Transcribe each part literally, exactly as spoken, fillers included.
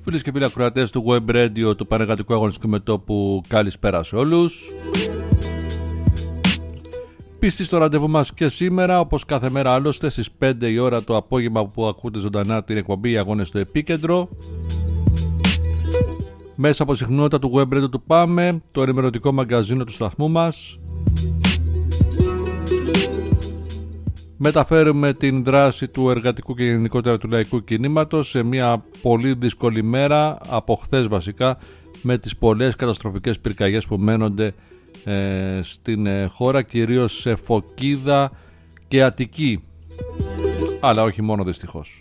Φίλες και φίλοι ακροατές του Web Radio, του Πανεργατικού Αγωνιστικού Μετώπου, καλησπέρα σε όλους. Πίστη στο ραντεβού μας και σήμερα, όπως κάθε μέρα άλλωστε, στις πέντε η ώρα το απόγευμα που ακούτε ζωντανά την εκπομπή «Οι Αγώνες στο Επίκεντρο». Μέσα από συχνότητα του Web Radio του Πάμε, το ενημερωτικό μαγκαζίνο του σταθμού μας. Μεταφέρουμε την δράση του εργατικού και γενικότερα του λαϊκού κινήματος σε μια πολύ δύσκολη μέρα, από χθες βασικά, με τις πολλές καταστροφικές πυρκαγιές που μένονται ε, στην ε, χώρα, κυρίως σε Φωκίδα και Αττική, αλλά όχι μόνο δυστυχώς.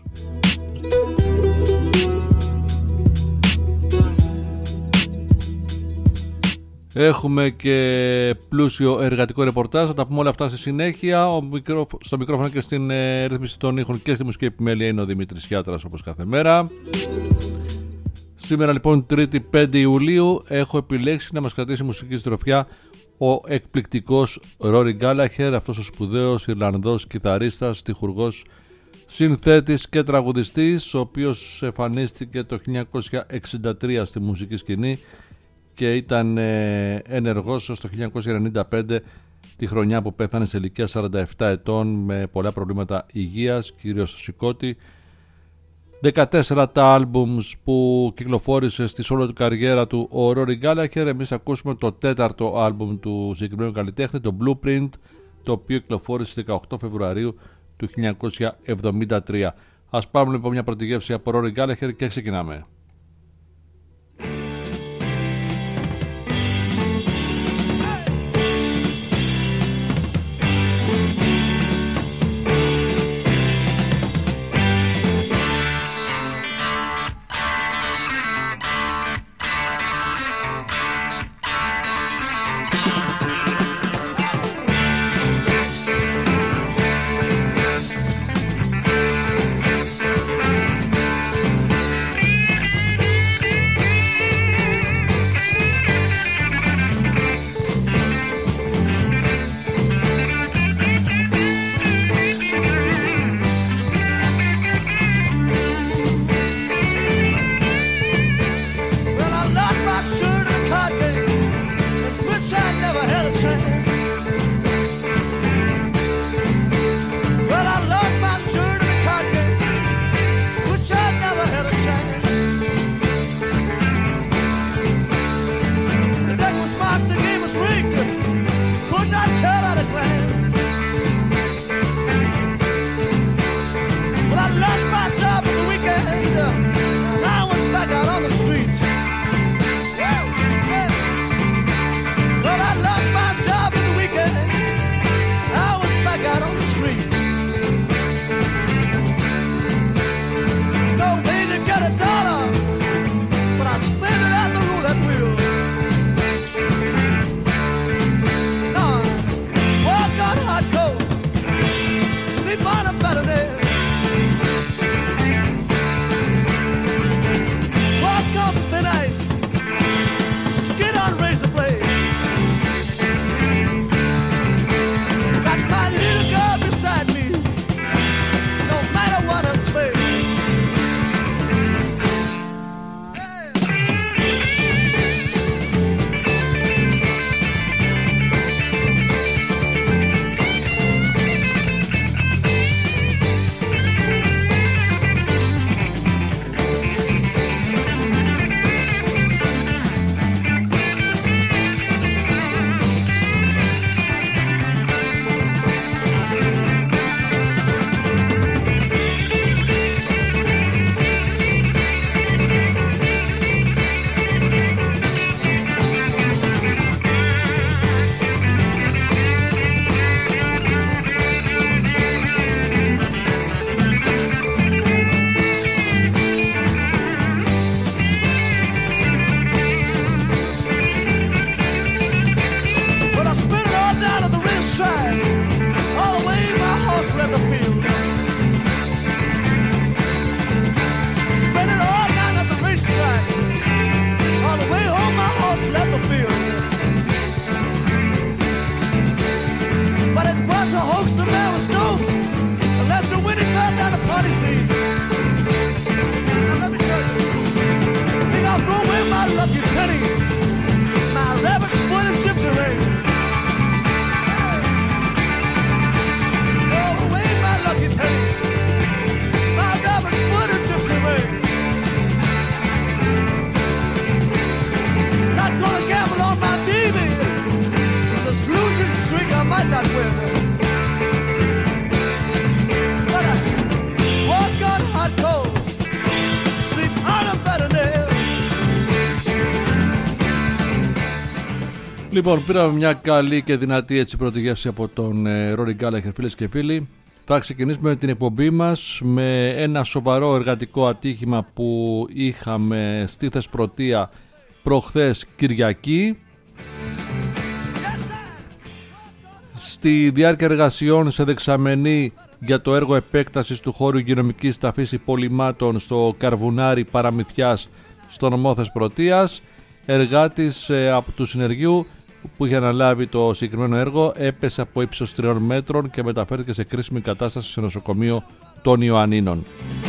Έχουμε και πλούσιο εργατικό ρεπορτάζ, θα τα πούμε όλα αυτά στη συνέχεια. Ο μικρό, στο μικρόφωνο και στην ε, ρύθμιση των ήχων και στη μουσική επιμέλεια είναι ο Δημήτρης Γιάτρας, όπως κάθε μέρα. Σήμερα λοιπόν Τρίτη πέντε Ιουλίου έχω επιλέξει να μας κρατήσει μουσική συντροφιά ο εκπληκτικός Ρόρι Γκάλαχερ, αυτός ο σπουδαίος Ιρλανδός κιθαρίστας, στιχουργός, συνθέτης και τραγουδιστής, ο οποίος εμφανίστηκε το χίλια εννιακόσια εξήντα τρία στη μουσική σκηνή και ήταν ε, ενεργός ως το χίλια εννιακόσια ενενήντα πέντε, τη χρονιά που πέθανε σε ηλικία σαράντα επτά ετών με πολλά προβλήματα υγείας, κυρίως στο σηκώτη. δεκατέσσερα τα άλμπουμς που κυκλοφόρησε στη όλη του καριέρα του ο Ρόρι Γκάλαχερ. Εμείς ακούσουμε το τέταρτο άλμπουμ του συγκεκριμένου καλλιτέχνη, το Blueprint, το οποίο κυκλοφόρησε στις δεκαοκτώ Φεβρουαρίου του χίλια εννιακόσια εβδομήντα τρία. Ας πάρουμε λοιπόν μια πρώτη γεύση από Ρόρι Γκάλαχερ και ξεκινάμε. Λοιπόν, πήραμε μια καλή και δυνατή έτσι πρώτη γεύση από τον Ρόρι Γκάλαχερ, φίλες και φίλοι. Θα ξεκινήσουμε την εκπομπή μας με ένα σοβαρό εργατικό ατύχημα που είχαμε στη Θεσπρωτεία προχθές Κυριακή. Στη διάρκεια εργασιών σε δεξαμενή για το έργο επέκτασης του χώρου υγειονομικής ταφής υπολειμμάτων στο Καρβουνάρι Παραμυθιάς στο νομό Θεσπρωτείας, εργάτης ε, από του συνεργείου που είχε αναλάβει το συγκεκριμένο έργο έπεσε από ύψος τριών μέτρων και μεταφέρθηκε σε κρίσιμη κατάσταση σε νοσοκομείο των Ιωαννίνων.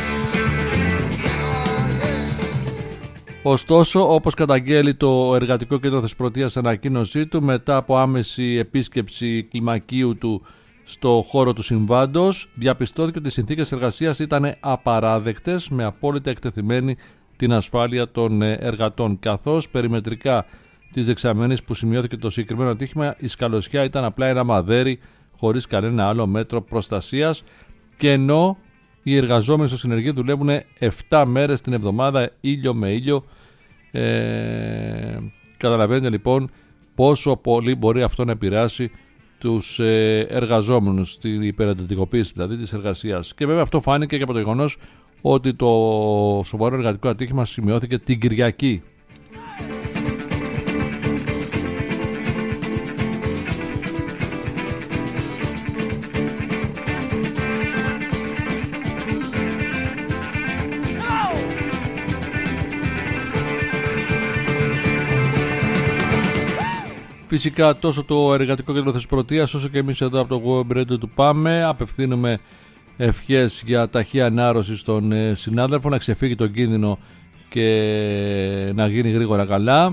Ωστόσο, όπως καταγγέλει το Εργατικό Κέντρο Θεσπρωτείας σε ανακοίνωσή του, μετά από άμεση επίσκεψη κλιμακίου του στο χώρο του συμβάντος, διαπιστώθηκε ότι οι συνθήκες εργασίας ήταν απαράδεκτες, με απόλυτα εκτεθειμένη την ασφάλεια των εργατών, καθώς περιμετρικά της δεξαμενής που σημειώθηκε το συγκεκριμένο ατύχημα, η σκαλωσιά ήταν απλά ένα μαδέρι χωρίς κανένα άλλο μέτρο προστασίας, και ενώ οι εργαζόμενοι στο συνεργείο δουλεύουν επτά μέρες την εβδομάδα, ήλιο με ήλιο. Ε, καταλαβαίνετε λοιπόν πόσο πολύ μπορεί αυτό να επηρεάσει τους ε, εργαζόμενους, στην υπεραντατικοποίηση δηλαδή της εργασίας. Και βέβαια αυτό φάνηκε και από το γεγονός ότι το σοβαρό εργατικό ατύχημα σημειώθηκε την Κυριακή. Φυσικά τόσο το Εργατικό Κέντρο Θεσπρωτείας όσο και εμείς εδώ από το Web Radio του Πάμε απευθύνουμε ευχές για ταχεία ανάρρωση στον συνάδελφο, να ξεφύγει τον κίνδυνο και να γίνει γρήγορα καλά.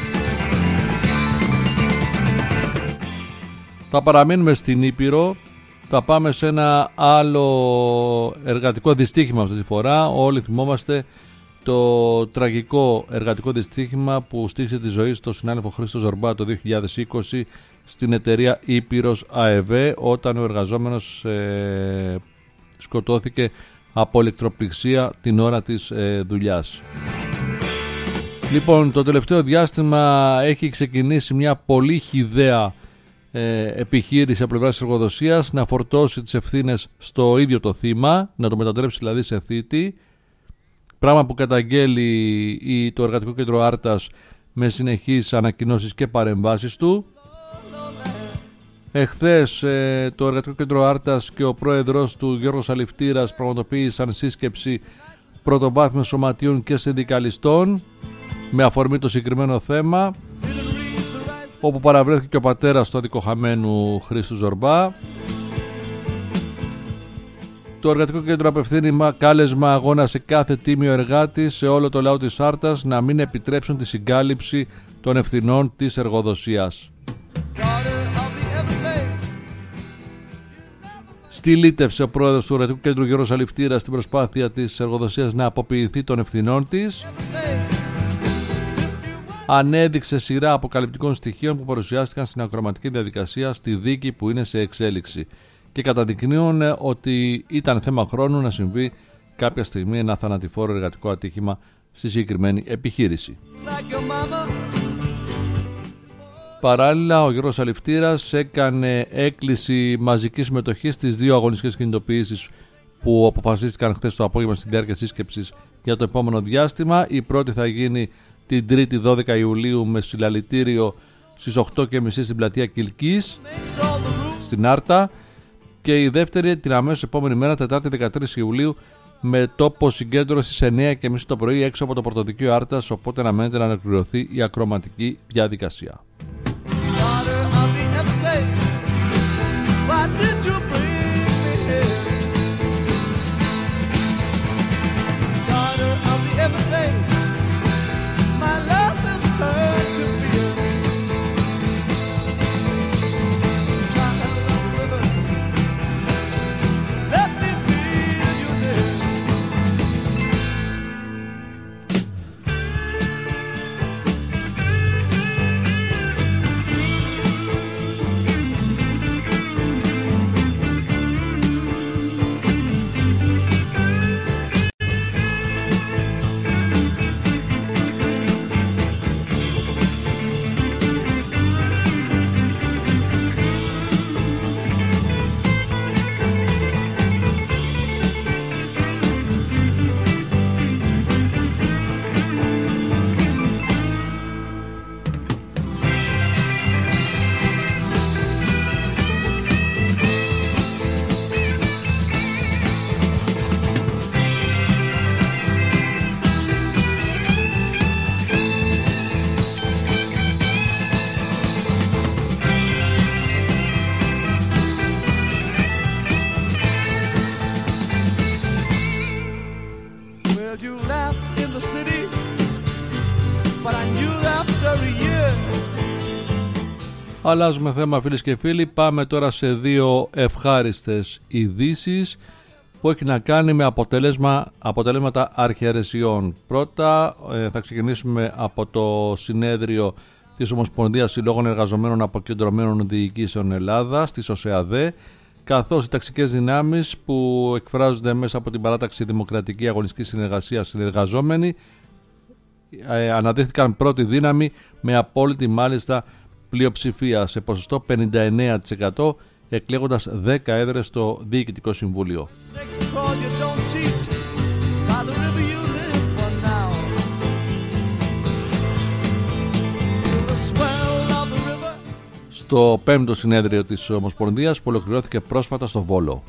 Θα παραμείνουμε στην Ήπειρο, θα πάμε σε ένα άλλο εργατικό δυστύχημα αυτή τη φορά. Όλοι θυμόμαστε το τραγικό εργατικό δυστύχημα που στήχησε τη ζωή στο συνάδελφο Χρήστο Ζορμπά το δύο χιλιάδες είκοσι στην εταιρεία Ήπειρος ΑΕΒ, όταν ο εργαζόμενος ε, σκοτώθηκε από ηλεκτροπληξία την ώρα της ε, δουλειάς. Λοιπόν, το τελευταίο διάστημα έχει ξεκινήσει μια πολύ χυδαία ε, επιχείρηση από πλευράς της εργοδοσίας να φορτώσει τις ευθύνες στο ίδιο το θύμα, να το μετατρέψει δηλαδή σε θήτη. Πράγμα που καταγγέλει το Εργατικό Κέντρο Άρτας με συνεχείς ανακοινώσεις και παρεμβάσεις του. Εχθές το Εργατικό Κέντρο Άρτας και ο πρόεδρος του Γιώργος Αληφτήρας πραγματοποίησαν σύσκεψη πρωτοβάθμιων σωματείων και συνδικαλιστών με αφορμή το συγκεκριμένο θέμα, όπου παραβρέθηκε και ο πατέρας του αδικοχαμένου Χρήστου Ζορμπά. Το Εργατικό Κέντρο απευθύνει κάλεσμα αγώνα σε κάθε τίμιο εργάτη, σε όλο το λαό της Άρτας, να μην επιτρέψουν τη συγκάλυψη των ευθυνών της εργοδοσίας. Στυλίτευσε ο πρόεδρος του Εργατικού Κέντρου Γιώργος Αληφτήρας στην προσπάθεια της εργοδοσίας να αποποιηθεί των ευθυνών της. Ανέδειξε σειρά αποκαλυπτικών στοιχείων που παρουσιάστηκαν στην ακροματική διαδικασία στη δίκη που είναι σε εξέλιξη και καταδεικνύουν ότι ήταν θέμα χρόνου να συμβεί κάποια στιγμή ένα θανατηφόρο εργατικό ατύχημα στη συγκεκριμένη επιχείρηση. Παράλληλα, ο Γιώργος Αληφτήρας έκανε έκκληση μαζικής συμμετοχής στις δύο αγωνιστικές κινητοποιήσεις που αποφασίστηκαν χθες το απόγευμα στην διάρκεια σύσκεψης για το επόμενο διάστημα. Η πρώτη θα γίνει την Τρίτη δώδεκα Ιουλίου με συλλαλητήριο στις οκτώ και μισή στην πλατεία Κιλκής στην Άρτα, και η δεύτερη την αμέσως επόμενη μέρα, Τετάρτη δεκατρείς Ιουλίου, με τόπο συγκέντρωση στις εννιά και μισή το πρωί έξω από το Πρωτοδικείο Άρτας, οπότε αναμένεται να ανακριωθεί η ακροματική διαδικασία. Well, you laughed in the city, but I knew after a year. Αλλάζουμε θέμα, φίλες και φίλοι. Πάμε τώρα σε δύο ευχάριστες ειδήσεις που έχει να κάνει με αποτέλεσμα, αποτελέσματα αρχαιρεσιών. Πρώτα ε, θα ξεκινήσουμε από το συνέδριο της Ομοσπονδίας Συλλόγων Εργαζομένων Αποκεντρωμένων Διοικήσεων Ελλάδας, της ΟΣΕΑΔΕ, καθώς οι ταξικές δυνάμεις που εκφράζονται μέσα από την παράταξη Δημοκρατική Αγωνιστική Συνεργασία συνεργαζόμενοι ε, αναδείχθηκαν πρώτη δύναμη με απόλυτη μάλιστα πλειοψηφία σε ποσοστό πενήντα εννέα τοις εκατό, εκλέγοντας δέκα έδρες στο Διοικητικό Συμβούλιο. Στο πέμπτο συνέδριο της Ομοσπονδίας που ολοκληρώθηκε πρόσφατα στο Βόλο.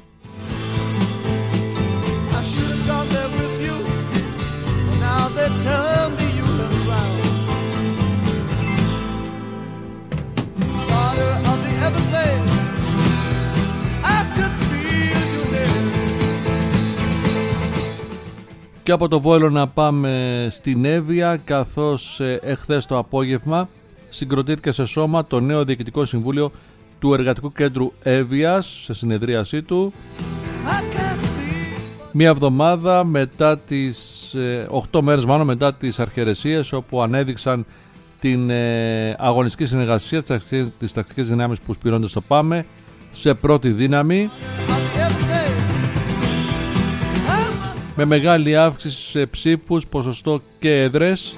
Και από το Βόλο να πάμε στην Εύβοια, καθώς ε, εχθές το απόγευμα συγκροτήθηκε σε σώμα το νέο Διοικητικό Συμβούλιο του Εργατικού Κέντρου Εύβοιας σε συνεδρίασή του. Μία εβδομάδα μετά τις, ε, οκτώ μέρες μάλλον μετά τις αρχαιρεσίες, όπου ανέδειξαν την ε, αγωνιστική συνεργασία της τακτικής δυνάμεις που σπηρώνται στο ΠΑΜΕ σε πρώτη δύναμη, με μεγάλη αύξηση σε ψήφους, ποσοστό και έδρες.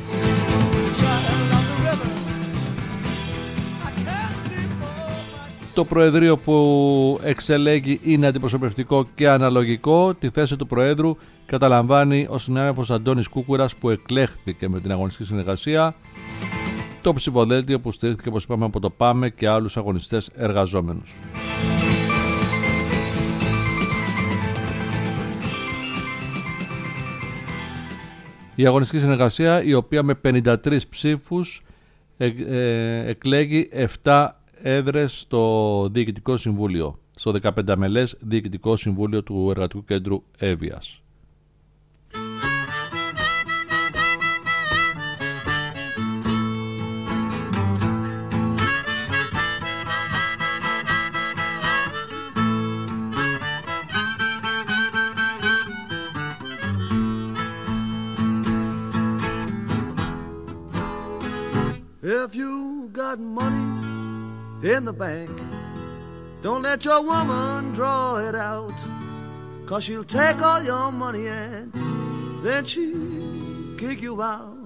Το Προεδρείο που εξελέγει είναι αντιπροσωπευτικό και αναλογικό. Τη θέση του Προέδρου καταλαμβάνει ο συνάδελφος Αντώνης Κούκουρας, που εκλέχθηκε με την αγωνιστική συνεργασία. Το ψηφοδέλτιο που στηρίχθηκε, όπως είπαμε, από το ΠΑΜΕ και άλλους αγωνιστές εργαζόμενους. Η αγωνιστική συνεργασία, η οποία με πενήντα τρεις ψήφους ε, ε, εκλέγει επτά έδρες στο Διοικητικό Συμβούλιο, στο δεκαπέντε μελές Διοικητικό Συμβούλιο του Εργατικού Κέντρου Εύβοιας. If you got money in the bank, don't let your woman draw it out, 'cause she'll take all your money and then she'll kick you out.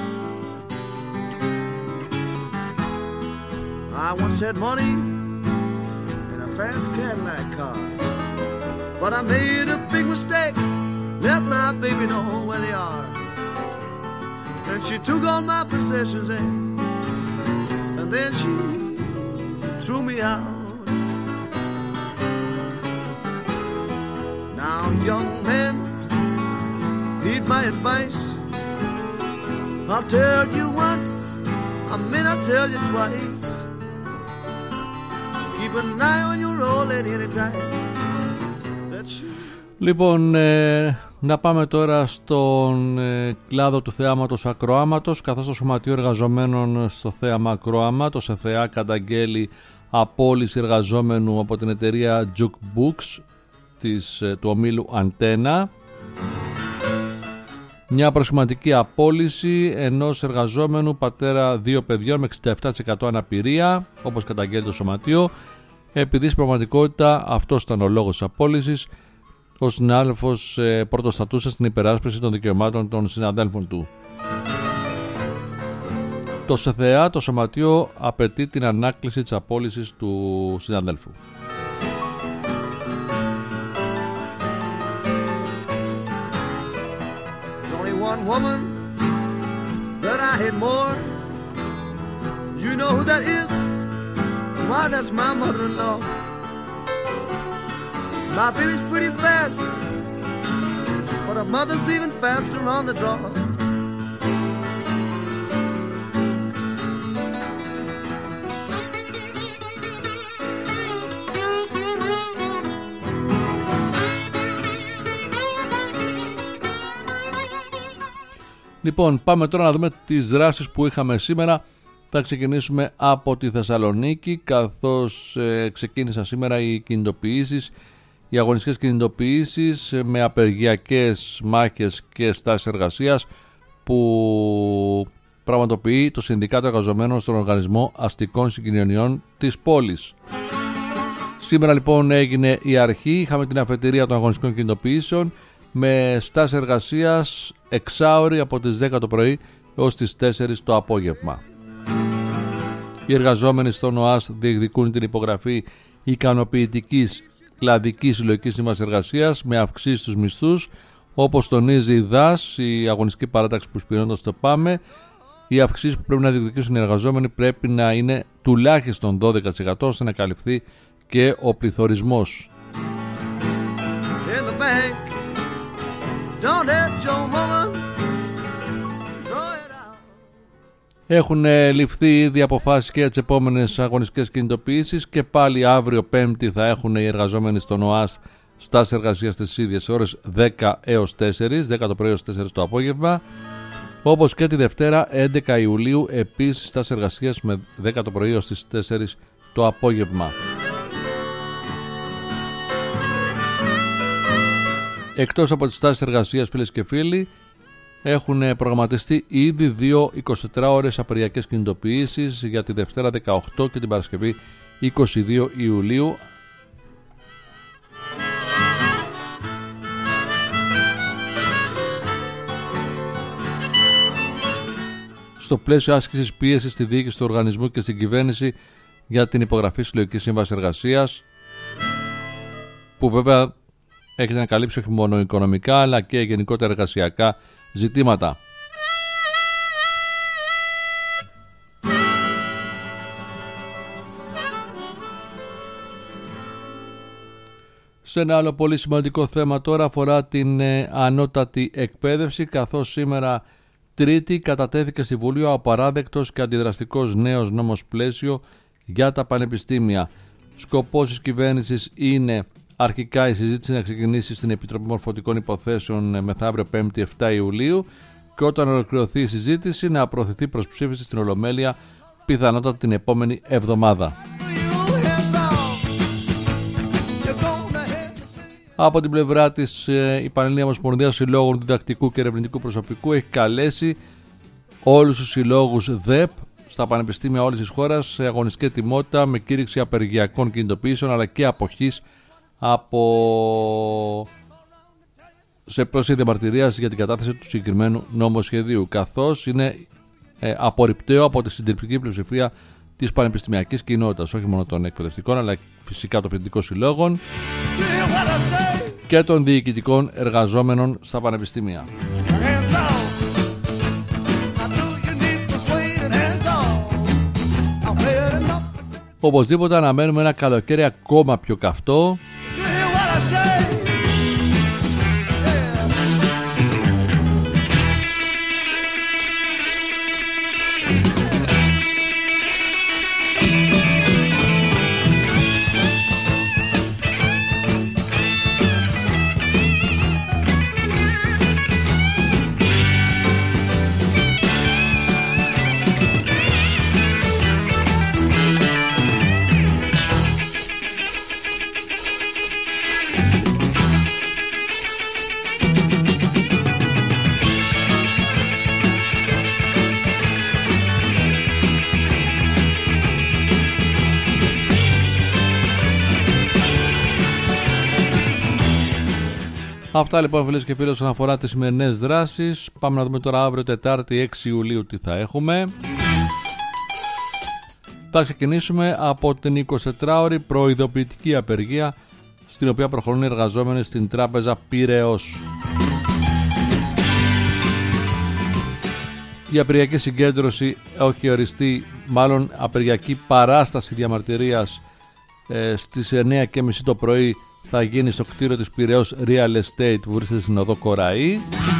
I once had money in a fast Cadillac car, but I made a big mistake, let my baby know where they are. And she took all my possessions and, and then she threw me out. Now young men, heed my advice. I'll tell you once, I may not tell you twice. Keep an eye on your old lady anytime that she... Λοιπόν, ε, να πάμε τώρα στον ε, κλάδο του θεάματος ακροάματος, καθώς το Σωματείο Εργαζομένων στο θέαμα ακροάματος, ΕΘΕΑ, καταγγέλει απόλυση εργαζόμενου από την εταιρεία Jukebooks της, ε, του ομίλου Αντένα. Μια προσχηματική απόλυση ενός εργαζόμενου, πατέρα δύο παιδιών με εξήντα επτά τοις εκατό αναπηρία, όπως καταγγέλει το Σωματείο, επειδή στην πραγματικότητα αυτός ήταν ο λόγος της απόλυσης. Ο συνάδελφος ε, πρωτοστατούσε στην υπεράσπιση των δικαιωμάτων των συναδέλφων του. Το ΣΕΘΕΑ, το Σωματείο, απαιτεί την ανάκληση της απόλυσης του συναδέλφου. Woman that I hate more, you know who that is? Why, that's my mother-in-law. My baby's pretty fast, but her mother's even faster on the draw. Λοιπόν, πάμε τώρα να δούμε τις δράσεις που είχαμε σήμερα. Θα ξεκινήσουμε από τη Θεσσαλονίκη, καθώς ε, ξεκίνησαν σήμερα οι κινητοποιήσεις, οι αγωνιστικές κινητοποιήσεις ε, με απεργιακές μάχες και στάσεις εργασίας που πραγματοποιεί το Συνδικάτο Εργαζομένων στον Οργανισμό Αστικών Συγκοινωνιών της πόλης. Σήμερα λοιπόν έγινε η αρχή, είχαμε την αφετηρία των αγωνιστικών κινητοποιήσεων με στάση εργασίας εξάωρη από τις δέκα το πρωί έως τις τέσσερις το απόγευμα. Οι εργαζόμενοι στον ΟΑΣ διεκδικούν την υπογραφή ικανοποιητικής κλαδικής συλλογικής σύμβασης εργασίας με αυξήσεις στους μισθούς, όπως τονίζει η ΔΑΣ, η αγωνιστική παράταξη που σπηρώνεται στο ΠΑΜΕ. Οι αυξήσεις που πρέπει να διεκδικήσουν οι εργαζόμενοι πρέπει να είναι τουλάχιστον δώδεκα τοις εκατό ώστε να καλυφθεί και ο πληθωρισμός. Έχουν ληφθεί ήδη αποφάσεις και για τις επόμενες αγωνιστικές κινητοποιήσεις και πάλι αύριο Πέμπτη θα έχουν οι εργαζόμενοι στον ΟΑΣ στάσεις εργασίας στις ίδιες ώρες δέκα έως τέσσερις, δέκα το πρωί έως τέσσερις το απόγευμα, όπως και τη Δευτέρα έντεκα Ιουλίου επίσης στάσεις εργασίας με δέκα το πρωί έως τις τέσσερις το απόγευμα. Εκτός από τις στάσεις εργασίας, φίλες και φίλοι, έχουν προγραμματιστεί ήδη δύο εικοσιτετράωρες απεργιακές κινητοποιήσεις για τη Δευτέρα δεκαοκτώ και την Παρασκευή είκοσι δύο Ιουλίου. Στο πλαίσιο άσκησης πίεσης στη διοίκηση του οργανισμού και στην κυβέρνηση για την υπογραφή συλλογικής σύμβασης εργασίας, που βέβαια έχετε να καλύψει όχι μόνο οικονομικά αλλά και γενικότερα εργασιακά ζητήματα. Σε ένα άλλο πολύ σημαντικό θέμα τώρα αφορά την ε, ανώτατη εκπαίδευση, καθώς σήμερα Τρίτη κατατέθηκε στη Βουλή ο απαράδεκτος και αντιδραστικός νέος νόμος πλαίσιο για τα πανεπιστήμια. Σκοπός της κυβέρνησης είναι αρχικά η συζήτηση να ξεκινήσει στην Επιτροπή Μορφωτικών Υποθέσεων μεθαύριο Πέμπτη επτά Ιουλίου και όταν ολοκληρωθεί η συζήτηση να προωθηθεί προς ψήφιση στην Ολομέλεια πιθανότατα την επόμενη εβδομάδα. Από την πλευρά της, η Πανελλήνια Ομοσπονδία Συλλόγων Διδακτικού και Ερευνητικού Προσωπικού έχει καλέσει όλους τους συλλόγους ΔΕΠ στα πανεπιστήμια όλης της χώρας σε αγωνιστική ετοιμότητα με κήρυξη απεργιακών κινητοποιήσεων αλλά και αποχής από σε πρόσθεση διαμαρτυρίας για την κατάθεση του συγκεκριμένου νομοσχεδίου, καθώς είναι ε, απορριπταίο από τη συντριπτική πλειοψηφία της πανεπιστημιακής κοινότητας, όχι μόνο των εκπαιδευτικών αλλά φυσικά των φοιτητικών συλλόγων και των διοικητικών εργαζόμενων στα πανεπιστήμια. Οπωσδήποτε αναμένουμε ένα καλοκαίρι ακόμα πιο καυτό. Αυτά λοιπόν φίλες και φίλοι όσον αφορά τις σημερινές δράσεις. Πάμε να δούμε τώρα αύριο Τετάρτη έξι Ιουλίου τι θα έχουμε. Θα ξεκινήσουμε από την εικοσιτετράωρη προειδοποιητική απεργία στην οποία προχωρούν οι εργαζόμενοι στην Τράπεζα Πειραιώς. Η απεργιακή συγκέντρωση έχει οριστεί, μάλλον απεργιακή παράσταση διαμαρτυρίας ε, στις εννιά και μισή το πρωί θα γίνει στο κτίριο της Πειραιώς Real Estate που βρίσκεται στην οδό Κοραή.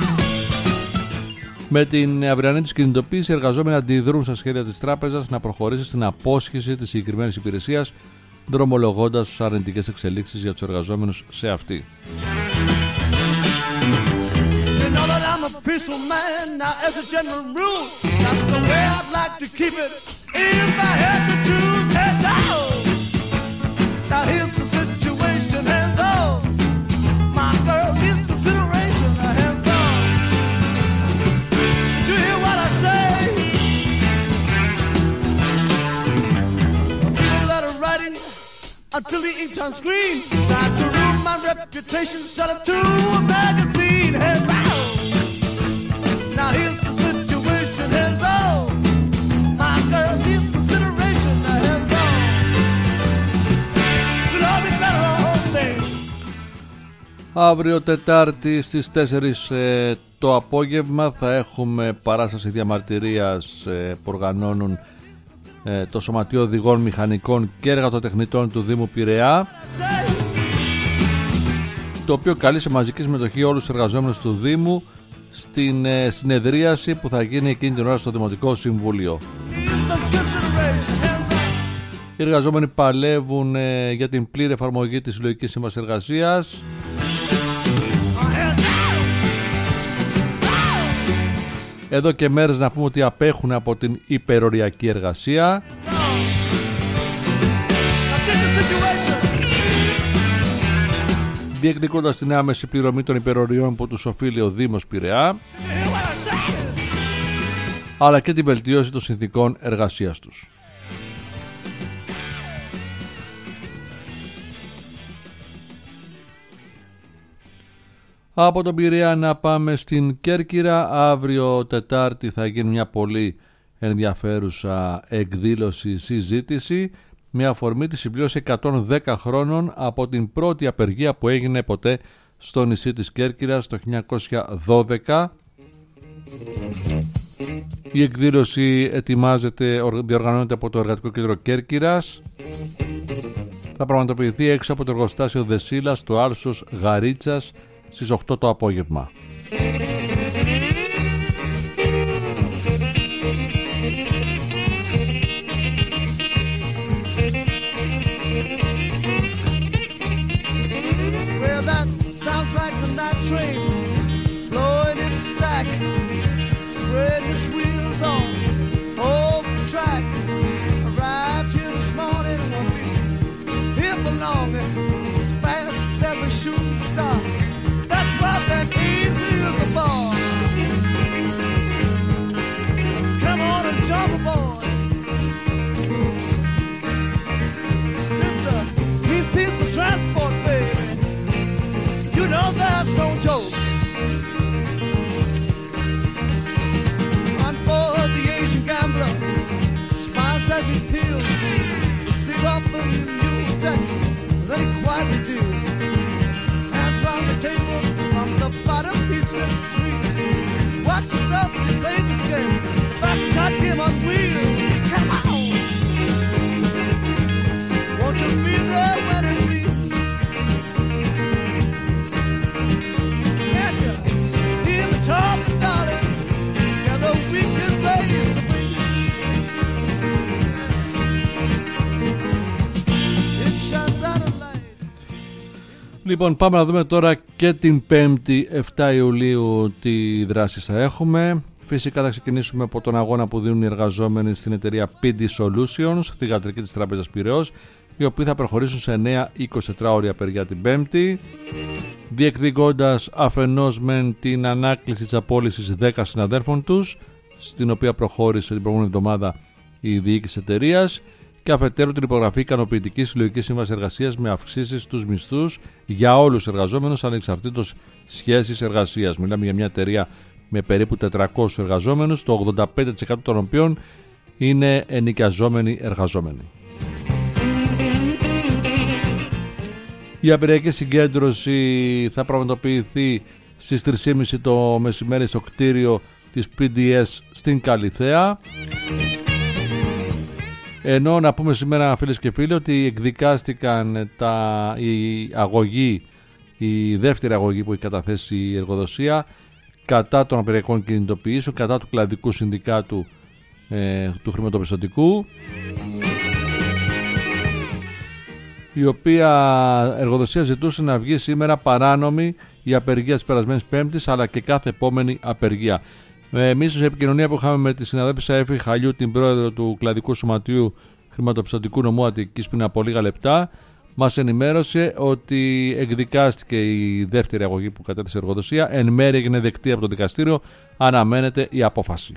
Με την αυριανή της κινητοποίηση, οι εργαζόμενοι αντιδρούν στα σχέδια της τράπεζας να προχωρήσει στην απόσχεση της συγκεκριμένης υπηρεσίας, δρομολογώντας αρνητικές εξελίξεις για τους εργαζόμενους σε αυτή. peaceful man. Now, as a general rule, that's the way I'd like to keep it. If I had to choose, head down. Now, here's the situation, hands off. My girl needs consideration, hands off. Did you hear what I say? People that are writing until the ink turns green, trying to ruin my reputation, sell it to a magazine, hands out. Now here's the situation, hands off. My girl needs consideration, hands off. We'll all be better off then. Αύριο Τετάρτη στις τέσσερις ε, το απόγευμα θα έχουμε παράσταση διαμαρτυρίας ε, που οργανώνουν ε, το Σωματείο Οδηγών Μηχανικών και Εργατοτεχνητών του Δήμου Πειραιά, το οποίο καλεί σε μαζική συμμετοχή όλους τους εργαζόμενους του Δήμου στην ε, συνεδρίαση που θα γίνει εκείνη την ώρα στο Δημοτικό Συμβούλιο. Οι εργαζόμενοι παλεύουν ε, για την πλήρη εφαρμογή της Συλλογικής Σύμβασης Εργασίας. Εδώ και μέρες να πούμε ότι απέχουν από την υπεροριακή εργασία. Διεκδικώντας την άμεση πληρωμή των υπεροριών που τους οφείλει ο Δήμος Πειραιά, αλλά και την βελτίωση των συνθηκών εργασίας τους. Από τον Πειραιά να πάμε στην Κέρκυρα. Αύριο Τετάρτη θα γίνει μια πολύ ενδιαφέρουσα εκδήλωση, συζήτηση, με αφορμή τη συμπλήρωση εκατόν δέκα χρόνων από την πρώτη απεργία που έγινε ποτέ στο νησί της Κέρκυρας το χίλια εννιακόσια δώδεκα. Η εκδήλωση ετοιμάζεται, διοργανώνεται από το Εργατικό Κέντρο Κέρκυρας. Θα πραγματοποιηθεί έξω από το εργοστάσιο Δεσίλα στο Άλσος Γαρίτσας στις οκτώ το απόγευμα. That's no joke. On board the Asian gambler smiles as he peels the seat off the mule deck. Then he quietly deals. Hands round the table on the bottom, he's still sweet. Watch yourself when you play this game. Fast as I came on wheels. Come on. Won't you be there when it leaves? Λοιπόν, πάμε να δούμε τώρα και την Πέμπτη επτά Ιουλίου τι δράσεις θα έχουμε. Φυσικά θα ξεκινήσουμε από τον αγώνα που δίνουν οι εργαζόμενοι στην εταιρεία πι ντι Solutions, θυγατρική της Τράπεζας Πειραιώς, οι οποίοι θα προχωρήσουν σε νέα εικοσιτετράωρη απεργία την Πέμπτη, διεκδικώντας αφενός μεν την ανάκληση της απόλυσης δέκα συναδέρφων τους, στην οποία προχώρησε την προηγούμενη εβδομάδα η διοίκηση εταιρείας, και αφετέρου την υπογραφή ικανοποιητική συλλογική σύμβαση εργασίας με αυξήσεις στους μισθούς για όλους τους εργαζόμενους ανεξαρτήτως σχέσης εργασίας. Μιλάμε για μια εταιρεία με περίπου τετρακόσιους εργαζόμενους, το ογδόντα πέντε τοις εκατό των οποίων είναι ενοικιαζόμενοι εργαζόμενοι. Η απεργιακή συγκέντρωση θα πραγματοποιηθεί στις τρεις και μισή το μεσημέρι στο κτίριο της πι ντι ες στην Καλιθέα. Ενώ να πούμε σήμερα, φίλες και φίλοι, ότι εκδικάστηκαν τα, η αγωγή, η δεύτερη αγωγή που έχει καταθέσει η εργοδοσία κατά των απεργιακών κινητοποιήσεων, κατά του κλαδικού συνδικάτου ε, του χρηματοπιστωτικού, η οποία εργοδοσία ζητούσε να βγει σήμερα παράνομη η απεργία της περασμένης Πέμπτης, αλλά και κάθε επόμενη απεργία. Εμείς, σε επικοινωνία που είχαμε με τη συναδέλφισσα Εύη Χαλιού, την πρόεδρο του Κλαδικού Σωματείου Χρηματοπιστωτικού Νομού Αττικής, πριν από λίγα λεπτά, μας ενημέρωσε ότι εκδικάστηκε η δεύτερη αγωγή που κατέθεσε η εργοδοσία. Εν μέρει έγινε δεκτή από το δικαστήριο. Αναμένεται η απόφαση.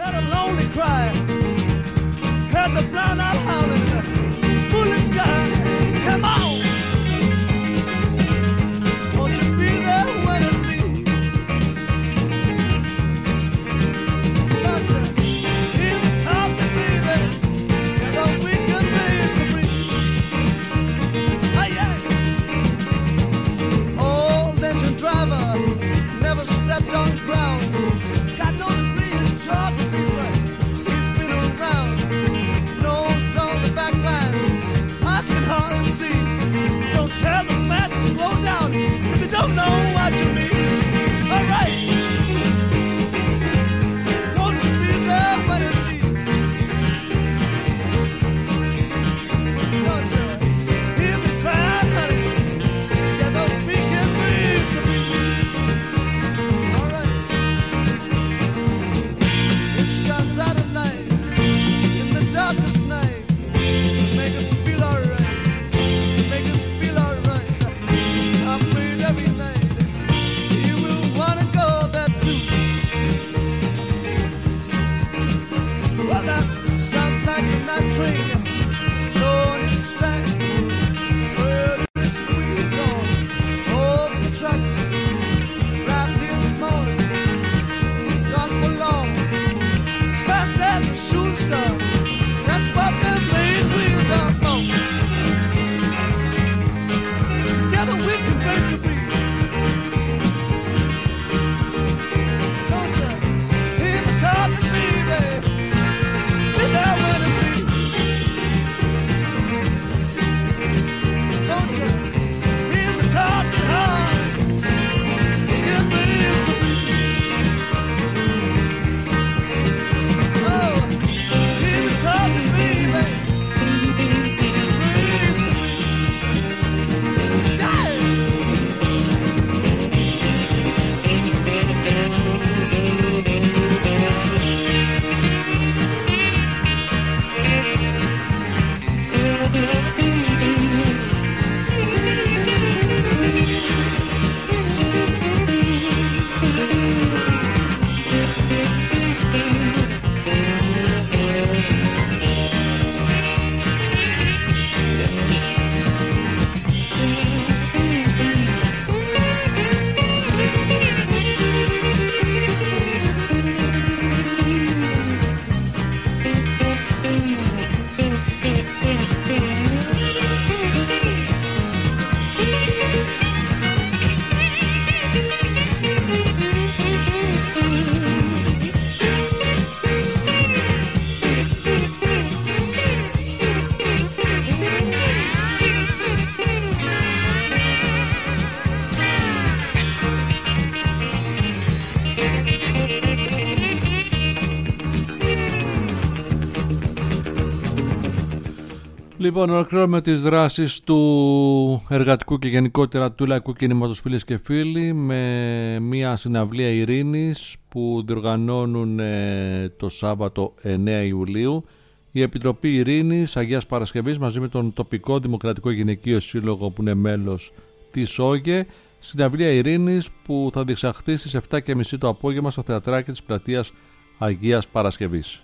Λοιπόν, ολοκληρώνουμε τις δράσεις του εργατικού και γενικότερα του λαϊκού κινήματος, φίλες και φίλοι, με μια συναυλία ειρήνης που διοργανώνουν ε, το Σάββατο εννέα Ιουλίου η Επιτροπή Ειρήνης Αγίας Παρασκευής μαζί με τον τοπικό Δημοκρατικό Γυναικείο Σύλλογο που είναι μέλος της ΟΓΕ. Συναυλία ειρήνης που θα διεξαχθεί στις επτά και μισή το απόγευμα στο θεατράκι της πλατείας Αγίας Παρασκευής.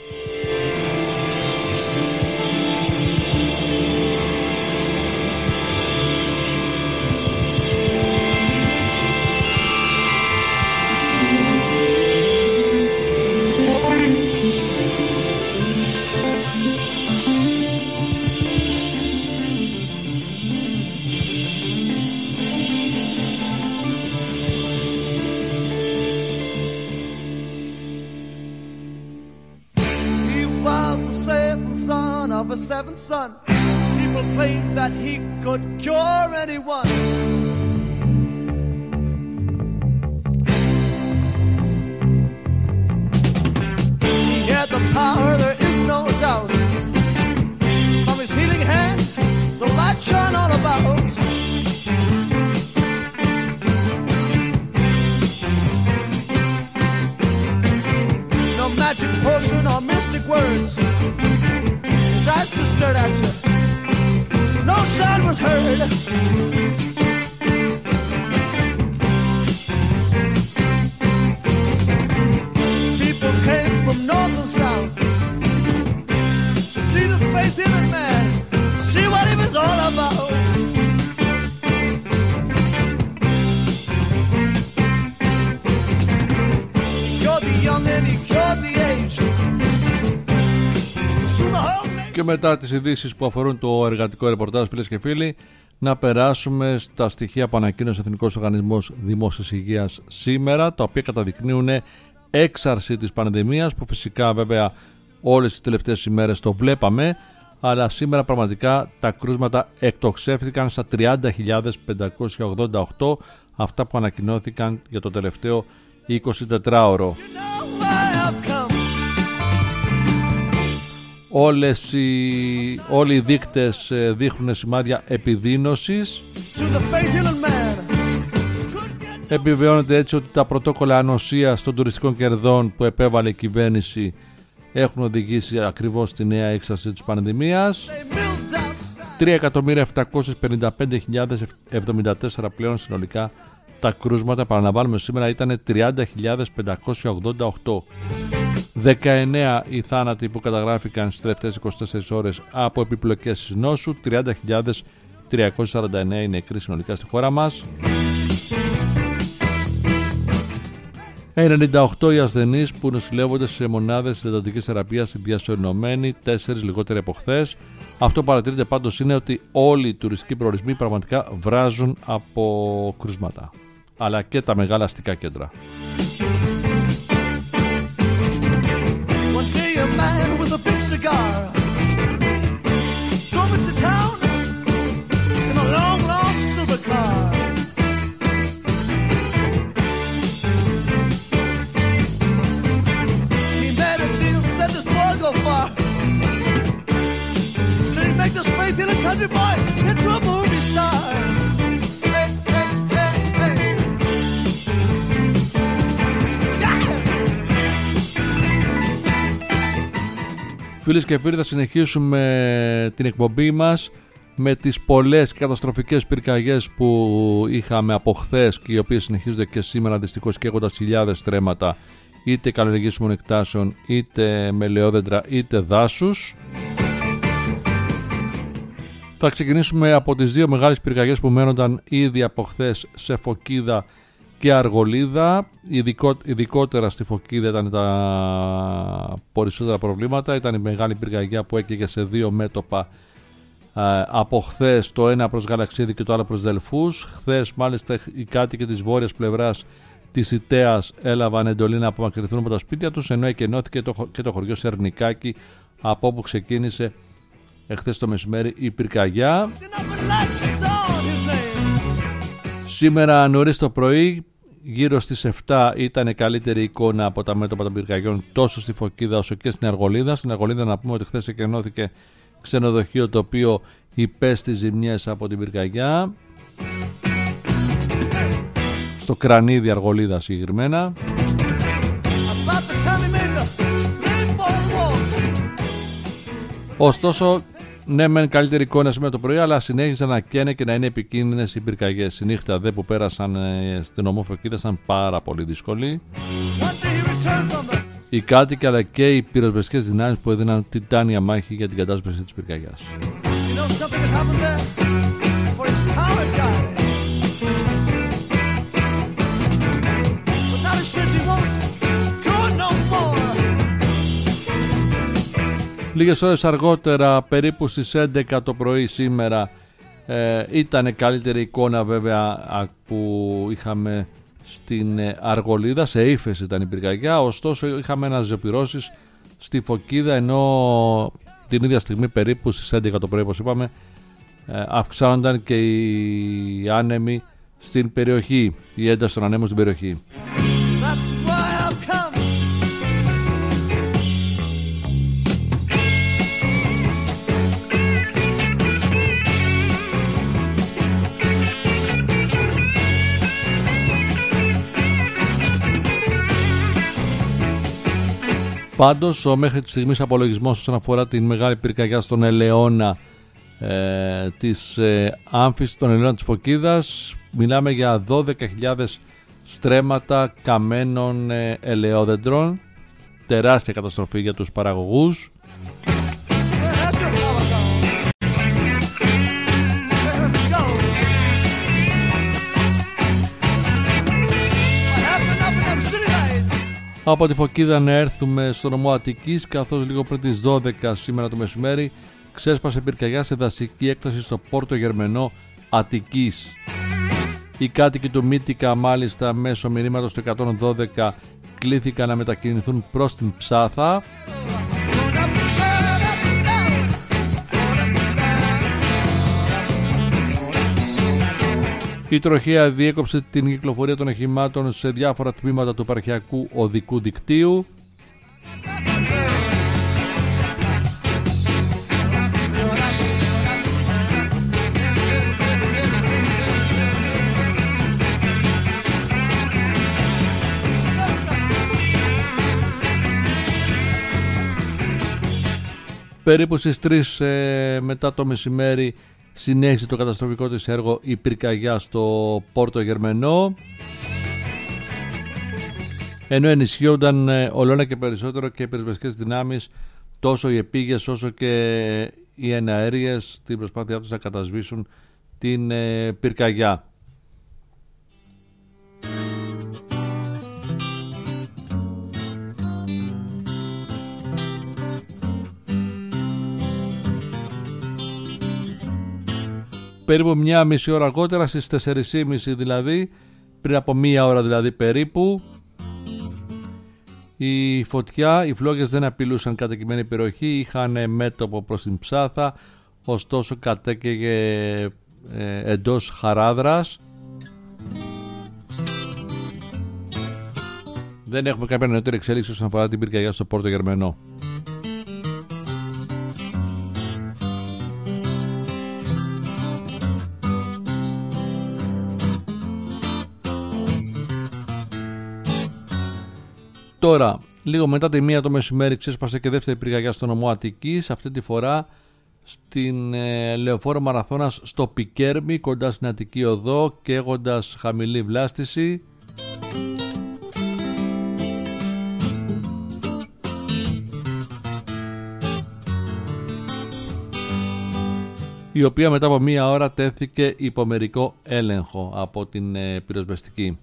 Of a seventh son, people claimed that he could cure anyone. He had the power, there is no doubt. From his healing hands, the light shone all about. magic potion or mystic words. As I still stared at you, no sound was heard. People came from north and south to see this faith-healing man, see what he was all about. Και μετά τις ειδήσεις που αφορούν το εργατικό ρεπορτάζ, φίλες και φίλοι, να περάσουμε στα στοιχεία που ανακοίνωσε ο Εθνικός Οργανισμός Δημόσιας Υγείας σήμερα, τα οποία καταδεικνύουν έξαρση της πανδημίας, που φυσικά βέβαια όλες τις τελευταίες ημέρες το βλέπαμε, αλλά σήμερα πραγματικά τα κρούσματα εκτοξεύθηκαν στα τριάντα χιλιάδες πεντακόσια ογδόντα οκτώ, αυτά που ανακοινώθηκαν για το τελευταίο εικοσιτετράωρο. Όλες οι, όλοι οι δείκτες δείχνουν σημάδια επιδείνωσης. Επιβεβαιώνεται έτσι ότι τα πρωτόκολλα ανοσίας των τουριστικών κερδών που επέβαλε η κυβέρνηση έχουν οδηγήσει ακριβώς στη νέα έξαρση της πανδημίας. τρία εκατομμύρια επτακόσιες πενήντα πέντε χιλιάδες εβδομήντα τέσσερα πλέον συνολικά τα κρούσματα, παραλαμβάνουμε σήμερα ήταν τριάντα χιλιάδες πεντακόσια ογδόντα οκτώ. δεκαεννέα οι θάνατοι που καταγράφηκαν στις τελευταίες είκοσι τέσσερις ώρες από επιπλοκές της νόσου, τριάντα χιλιάδες τριακόσιοι σαράντα εννέα οι νεκροί συνολικά στη χώρα μας. ενενήντα οκτώ οι ασθενείς που νοσηλεύονται σε μονάδες εντατικής θεραπείας διασωληνωμένοι, τέσσερις λιγότεροι από χθες. Αυτό που παρατηρείται πάντως είναι ότι όλοι οι τουριστικοί προορισμοί πραγματικά βράζουν από κρούσματα, αλλά και τα μεγάλα αστικά κέντρα. Country boy into a movie star. Hey, hey, hey, hey. Yeah! Φίλες και φίλοι, θα συνεχίσουμε την εκπομπή μας με τις πολλές καταστροφικές πυρκαγιές που είχαμε από χθες και οι οποίες συνεχίζονται και σήμερα, δυστυχώς καίγοντας χιλιάδες στρέμματα είτε καλλιεργήσιμων εκτάσεων, είτε με ελαιόδεντρα, είτε δάσους. Θα ξεκινήσουμε από τις δύο μεγάλες πυρκαγιές που μένονταν ήδη από χθες σε Φωκίδα και Αργολίδα. Ειδικό, ειδικότερα στη Φωκίδα ήταν τα περισσότερα προβλήματα. Ήταν η μεγάλη πυρκαγιά που έκαιγε σε δύο μέτωπα ε, από χθες, το ένα προς Γαλαξίδη και το άλλο προς Δελφούς. Χθες μάλιστα οι κάτοικοι της βόρειας πλευράς της Ιτέας έλαβαν εντολή να απομακρυνθούν από τα σπίτια τους, ενώ εκενώθηκε το, και το χωριό Σερνικάκι, από όπου ξεκίνησε εχθές το μεσημέρι η πυρκαγιά. Σήμερα νωρίς το πρωί, γύρω στις επτά, ήταν καλύτερη εικόνα από τα μέτωπα των πυρκαγιών τόσο στη Φωκίδα όσο και στην Αργολίδα. Στην Αργολίδα να πούμε ότι χθες εκενώθηκε ξενοδοχείο το οποίο υπέστη ζημιές από την πυρκαγιά. Στο Κρανίδι Αργολίδα συγκεκριμένα. Ωστόσο, ναι μεν καλύτερη εικόνα σήμερα το πρωί, αλλά συνέχιζαν να καίνε και να είναι επικίνδυνες οι πυρκαγιές. Η νύχτα δε που πέρασαν ε, στην ομό Φωκίδα ήταν πάρα πολύ δύσκολη. Οι κάτοικοι αλλά και οι πυροσβεστικές δυνάμεις που έδιναν τιτάνια μάχη για την κατάσβεση της πυρκαγιάς. Λίγες ώρες αργότερα, περίπου στις έντεκα το πρωί σήμερα, ε, ήταν καλύτερη εικόνα βέβαια που είχαμε στην Αργολίδα, σε ύφεση ήταν η πυρκαγιά, ωστόσο είχαμε αναζωπυρώσεις στη Φωκίδα, ενώ την ίδια στιγμή περίπου στις έντεκα το πρωί, όπως είπαμε, ε, αυξάνονταν και οι άνεμοι στην περιοχή, η ένταση των ανέμων στην περιοχή. Πάντως ο μέχρι τη στιγμής απολογισμός όσον αφορά την μεγάλη πυρκαγιά στον ελαιώνα ε, της ε, Άμφης, τον ελαιώνα της Φωκίδας, μιλάμε για δώδεκα χιλιάδες στρέμματα καμένων ε, ελαιόδεντρων. Τεράστια καταστροφή για τους παραγωγούς. Από τη Φωκίδα να έρθουμε στο νομό Αττικής, καθώς λίγο πριν τις δώδεκα σήμερα το μεσημέρι ξέσπασε πυρκαγιά σε δασική έκταση στο Πόρτο Γερμενό Αττικής. Οι κάτοικοι του Μύτικα μάλιστα μέσω μηνύματος του εκατόν δώδεκα κλήθηκαν να μετακινηθούν προς την Ψάθα. Η τροχαία διέκοψε την κυκλοφορία των οχημάτων σε διάφορα τμήματα του επαρχιακού οδικού δικτύου. Περίπου στις τρεις ε, μετά το μεσημέρι συνέχισε το καταστροφικό της έργο η πυρκαγιά στο Πόρτο Γερμενό, ενώ ενισχύονταν ε, ολόνα και περισσότερο και οι πυροσβεστικές δυνάμεις, τόσο οι επίγειες όσο και οι εναέριες, στην προσπάθειά τους να κατασβήσουν την ε, πυρκαγιά. Περίπου μια μισή ώρα αργότερα, στις τέσσερις και μισή δηλαδή, πριν από μία ώρα δηλαδή περίπου, η φωτιά, οι φλόγες δεν απειλούσαν κατοικημένη περιοχή, είχαν μέτωπο προς την Ψάθα, ωστόσο κατέκαιγε ε, εντός Χαράδρας. Δεν έχουμε κάποια νεότερη εξέλιξη όσον αφορά την πυρκαγιά στο Πόρτο Γερμενό. Τώρα, λίγο μετά τη μία το μεσημέρι ξέσπασε και δεύτερη πυρκαγιά στο νομό Αττικής, αυτή τη φορά στην ε, λεωφόρο Μαραθώνας στο Πικέρμι, κοντά στην Αττική Οδό, καίγοντας χαμηλή βλάστηση. Η οποία μετά από μία ώρα τέθηκε υπό μερικό έλεγχο από την ε, πυροσβεστική.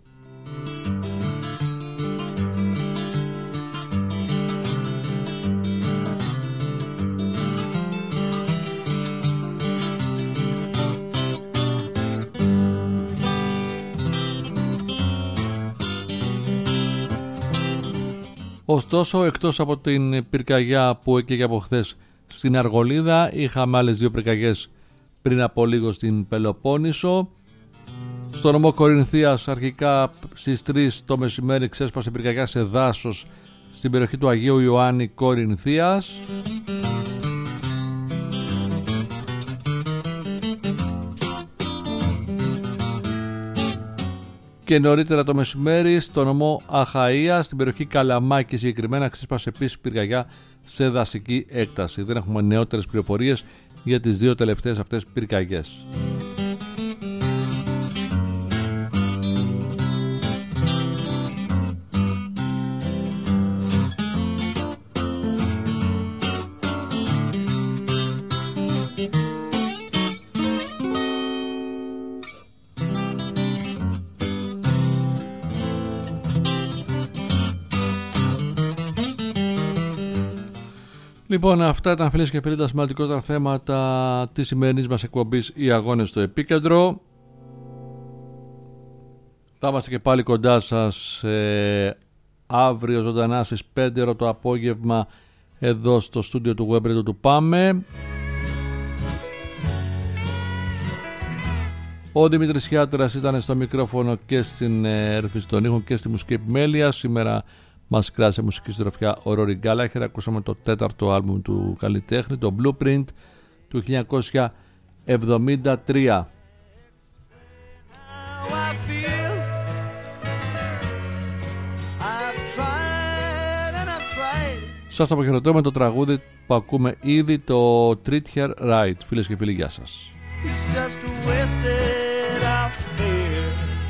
Ωστόσο, εκτός από την πυρκαγιά που έκαιγε από χθες στην Αργολίδα, είχαμε άλλες δύο πυρκαγιές πριν από λίγο στην Πελοπόννησο. Στο νομό Κορινθίας, αρχικά στις τρεις το μεσημέρι ξέσπασε πυρκαγιά σε δάσος στην περιοχή του Αγίου Ιωάννη Κορινθίας. Και νωρίτερα το μεσημέρι στο νομό Αχαΐα, στην περιοχή Καλαμάκη συγκεκριμένα, ξέσπασε επίσης πυρκαγιά σε δασική έκταση. Δεν έχουμε νεότερες πληροφορίες για τις δύο τελευταίες αυτές πυρκαγιές. Λοιπόν, αυτά ήταν, φίλες και φίλοι, τα σημαντικότερα θέματα της σημερινής μας εκπομπής, οι αγώνες στο επίκεντρο. Θα είμαστε και πάλι κοντά σας ε, αύριο ζωντανά στις πέντε το απόγευμα εδώ στο στούντιο του Web Radio του Πάμε. Ο Δημήτρης Χιάτρας ήταν στο μικρόφωνο και στην ε, ρυθμίση των ήχων και στη μουσική επιμέλεια. Σήμερα μας κράτησε μουσική συντροφιά ο Ρόρι Γκάλαχερ. Ακούσαμε το τέταρτο άλμπουμ του καλλιτέχνη, το Blueprint του χίλια εννιακόσια εβδομήντα τρία. Σας αποχαιρετώ με το τραγούδι που ακούμε ήδη, το Treat Her Right. Φίλες και φίλοι, γεια σας. He's just wasted our fear.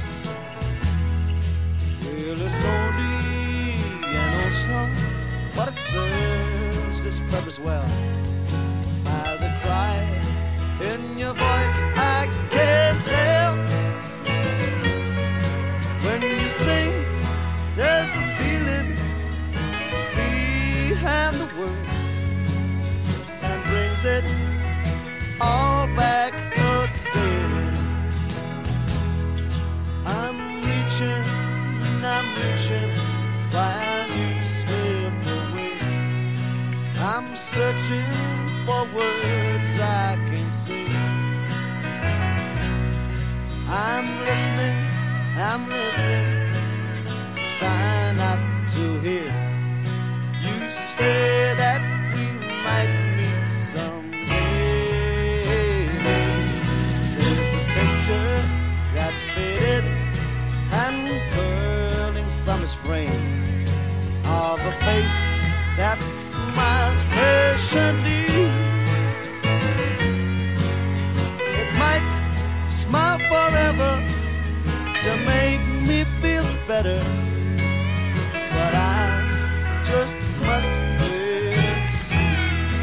Well, it's only an old song, but it serves its purpose well. By the cry in your voice, I can tell. When you sing, there's a feeling behind the words and brings it all back again. I'm reaching, I'm reaching while you slip away. I'm searching for words I can say. I'm listening, I'm listening, trying not to hear. You say that we might meet someday. There's a picture that's faded and curling from its frame, of a face that smiles patiently. It might smile forever to make me feel better, but I just must wait and see.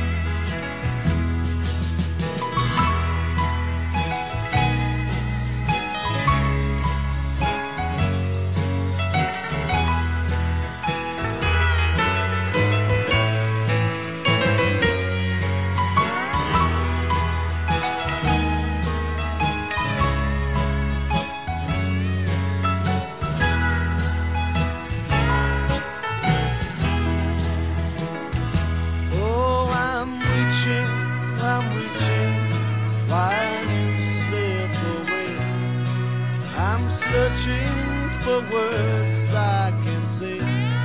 Searching for words I can say.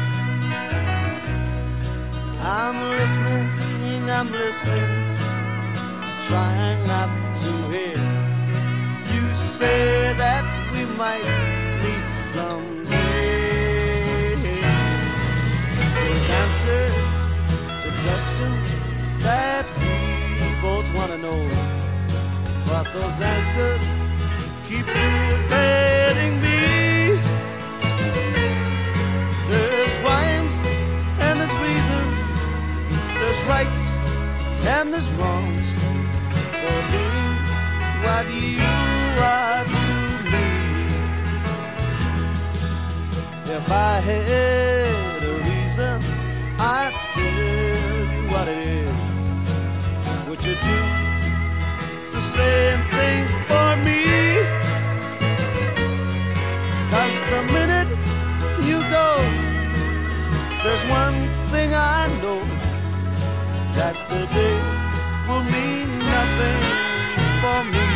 I'm listening, I'm listening, trying not to hear. You say that we might meet someday. There's answers to questions that we both want to know, but those answers keep evading me. There's rhymes and there's reasons, there's rights and there's wrongs for being what you are to me. If I had a reason, I'd tell you what it is. Would you do the same thing for me? 'Cause the minute you go, there's one thing I know, that the day will mean nothing for me.